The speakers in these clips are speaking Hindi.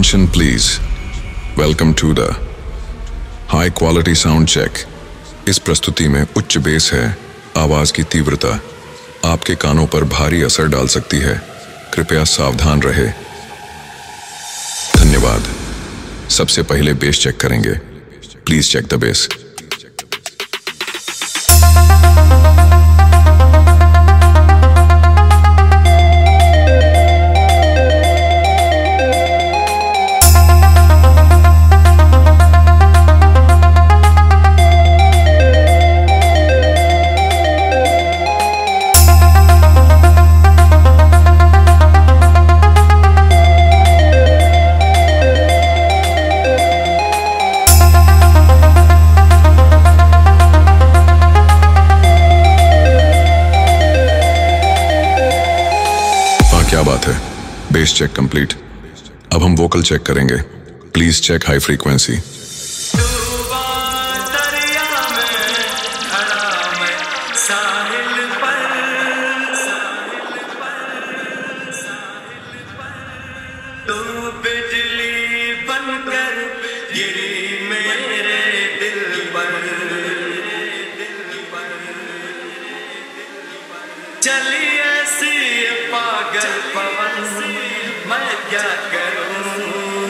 Attention please. Welcome to the High Quality Sound Check. इस प्रस्तुति में उच्च बेस है। आवाज की तीव्रता आपके कानों पर भारी असर डाल सकती है। कृपया सावधान रहे। धन्यवाद। सबसे पहले बेस चेक करेंगे। Please check the bass. क्या बात है। Bass check complete. अब हम वोकल चेक करेंगे। Please check high frequency. चलिए ऐसी पागल पवन मैं क्या करूं।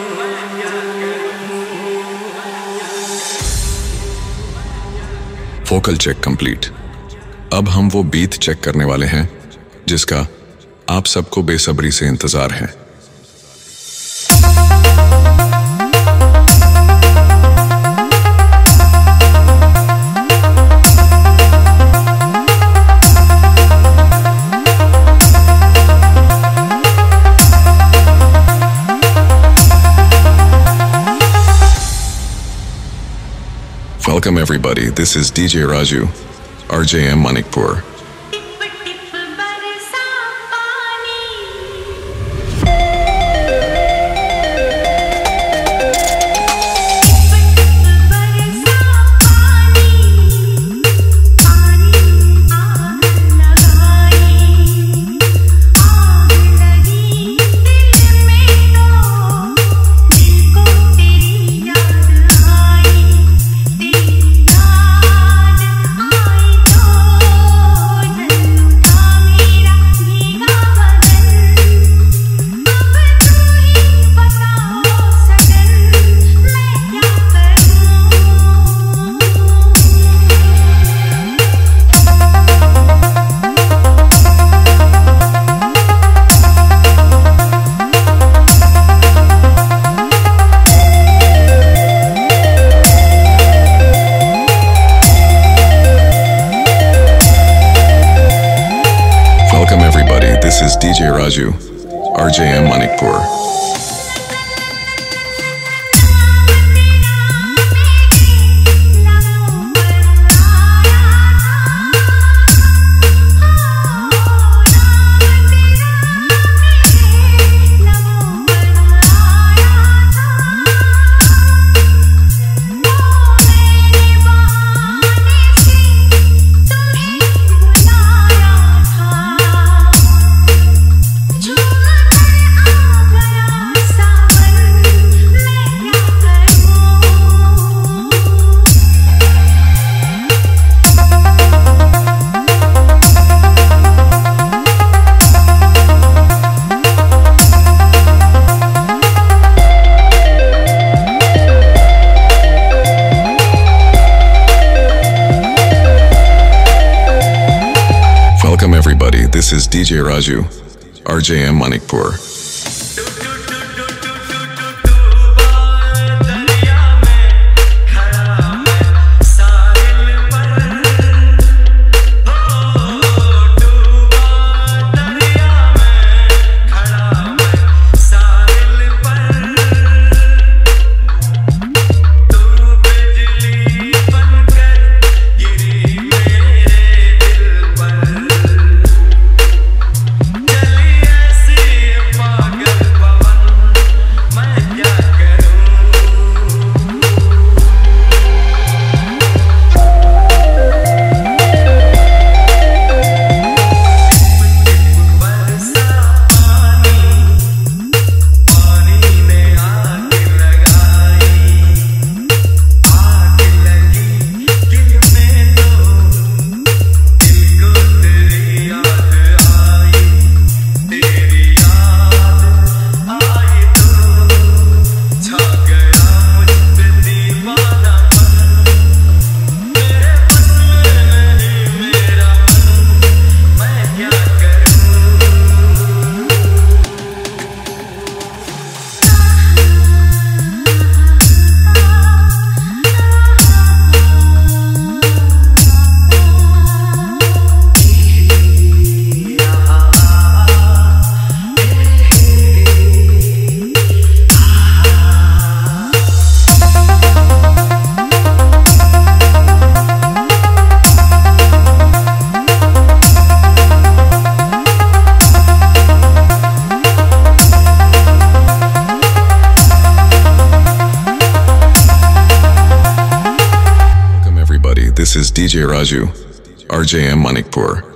Vocal check complete. अब हम वो बीट चेक करने वाले हैं जिसका आप सबको बेसब्री से इंतजार है। Welcome everybody, this is DJ Raju, RJM Manikpur. Welcome everybody, this is DJ Raju, RJM Manikpur. Welcome everybody, this is DJ Raju, RJM Manikpur. चलिए ऐसी This is DJ Raju, RJM Manikpur.